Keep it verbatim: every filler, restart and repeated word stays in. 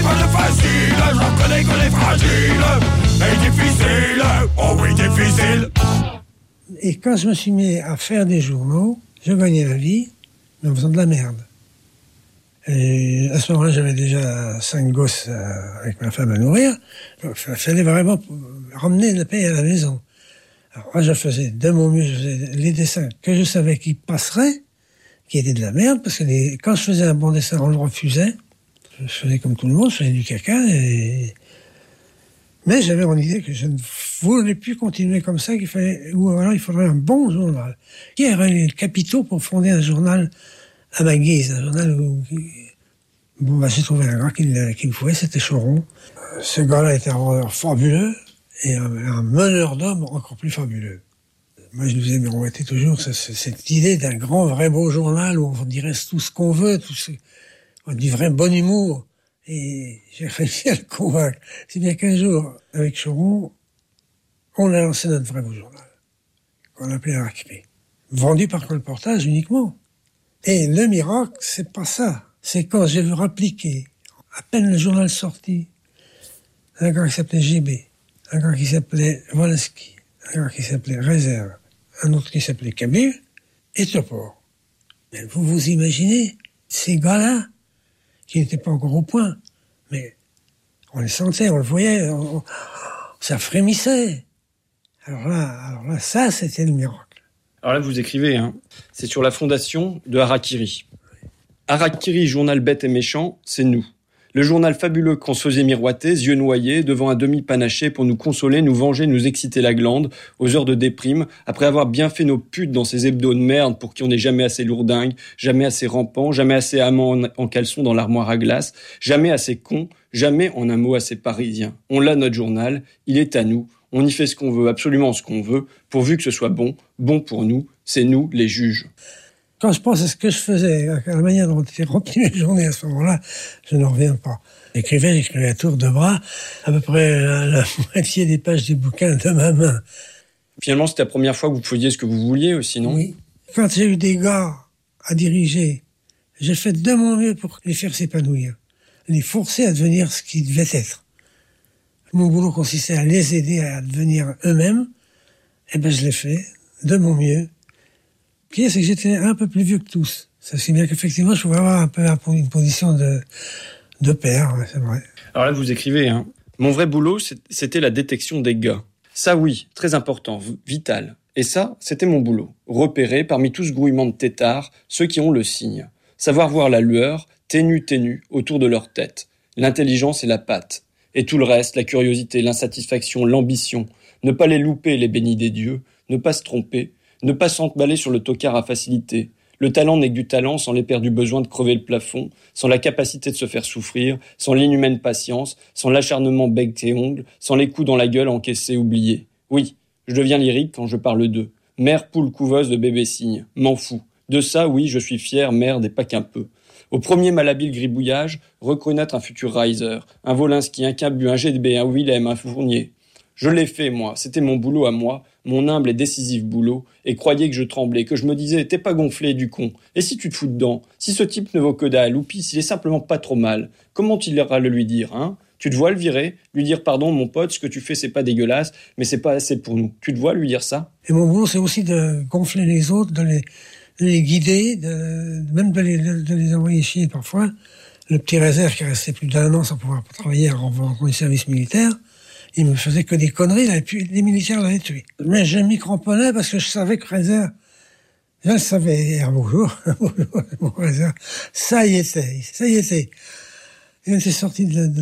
pas de facile, je reconnais qu'on est fragile. Et difficile, oh oui, difficile. Et quand je me suis mis à faire des journaux, je gagnais la vie, mais en faisant de la merde. Et à ce moment-là, j'avais déjà cinq gosses avec ma femme à nourrir. Il fallait vraiment ramener la paix à la maison. Alors moi, je faisais de mon mieux, je faisais les dessins que je savais qu'ils passeraient, qui étaient de la merde, parce que les, quand je faisais un bon dessin, on le refusait. Je faisais comme tout le monde, je faisais du caca. Et... Mais j'avais mon idée que je ne voulais plus continuer comme ça, qu'il fallait, ou alors il faudrait un bon journal. Qui aurait les capitaux pour fonder un journal à ma guise, un journal où... Bon, bah, j'ai trouvé un gars qui, qui me pouvait, c'était Choron. Ce gars-là était un vendeur fabuleux et un, un meneur d'hommes encore plus fabuleux. Moi, je nous ai miroité toujours cette, cette idée d'un grand, vrai beau journal où on dirait tout ce qu'on veut, tout ce, du vrai bon humour. Et j'ai réussi à le convaincre. C'est bien qu'un jour, avec Choron, on a lancé notre vrai beau journal, qu'on appelait Racré, vendu par colportage uniquement. Et le miracle, c'est pas ça. C'est quand j'ai vu rappliquer, à peine le journal sorti, un gars qui s'appelait G B, un gars qui s'appelait Wolinski, un gars qui s'appelait Réserve, un autre qui s'appelait Kabyle, et Topor. Mais vous vous imaginez, ces gars-là, qui n'étaient pas encore au point, mais on les sentait, on le voyait, on, on, ça frémissait. Alors là, alors là, ça, c'était le miracle. Alors là, vous écrivez, hein, c'est sur la fondation de Harakiri. Harakiri, journal bête et méchant, c'est nous. Le journal fabuleux qu'on se faisait miroiter, yeux noyés, devant un demi-panaché pour nous consoler, nous venger, nous exciter la glande, aux heures de déprime, après avoir bien fait nos putes dans ces hebdos de merde pour qui on n'est jamais assez lourdingue, jamais assez rampant, jamais assez amant en, en caleçon dans l'armoire à glace, jamais assez con, jamais en un mot assez parisien. On l'a notre journal, il est à nous, on y fait ce qu'on veut, absolument ce qu'on veut, pourvu que ce soit bon, bon pour nous, c'est nous les juges. Quand je pense à ce que je faisais, à la manière dont étaient remplies mes journées à ce moment-là, je n'en reviens pas. J'écrivais, j'écrivais à tour de bras, à peu près la, la moitié des pages des bouquins de ma main. Finalement, c'était la première fois que vous faisiez ce que vous vouliez aussi, non ? Oui. Quand j'ai eu des gars à diriger, j'ai fait de mon mieux pour les faire s'épanouir, les forcer à devenir ce qu'ils devaient être. Mon boulot consistait à les aider à devenir eux-mêmes, et ben je l'ai fait de mon mieux. Ce qui est, c'est que j'étais un peu plus vieux que tous. Ça c'est bien qu'effectivement, je pouvais avoir un peu une position de, de père, c'est vrai. Alors là, vous écrivez, hein. Mon vrai boulot, c'était la détection des gars. Ça, oui, très important, vital. Et ça, c'était mon boulot. Repérer, parmi tout ce grouillement de têtards, ceux qui ont le signe. Savoir voir la lueur, ténue, ténue, autour de leur tête. L'intelligence et la patte. Et tout le reste, la curiosité, l'insatisfaction, l'ambition. Ne pas les louper, les bénis des dieux. Ne pas se tromper. Ne pas s'emballer sur le tocard à facilité. Le talent n'est que du talent sans l'éperdu besoin de crever le plafond, sans la capacité de se faire souffrir, sans l'inhumaine patience, sans l'acharnement bec et ongles, sans les coups dans la gueule encaissés, oubliés. Oui, je deviens lyrique quand je parle d'eux. Mère poule couveuse de bébé cygne. M'en fous. De ça, oui, je suis fier, merde, et pas qu'un peu. Au premier malhabile gribouillage, reconnaître un futur riser, un Wolinski, un Cabu, un G D B, un Willem, un Fournier. Je l'ai fait, moi. C'était mon boulot à moi, mon humble et décisif boulot, et croyez que je tremblais, que je me disais, t'es pas gonflé, du con. Et si tu te fous dedans? Si ce type ne vaut que dalle, ou pis, s'il est simplement pas trop mal, comment tu iras le lui dire, hein? Tu te vois le virer, lui dire, pardon, mon pote, ce que tu fais, c'est pas dégueulasse, mais c'est pas assez pour nous. Tu te vois lui dire ça? Et mon boulot, c'est aussi de gonfler les autres, de les, de les guider, de, même de les, de, de les envoyer chier parfois. Le petit réserve qui restait plus d'un an sans pouvoir travailler avant le service militaire, il me faisait que des conneries, là, et puis les militaires l'avaient tué. Mais je m'y cramponnais parce que je savais que réserve, je le savais, et un beau jour, un beau jour, mon réserve, ça y était, ça y était. Il était sorti de, de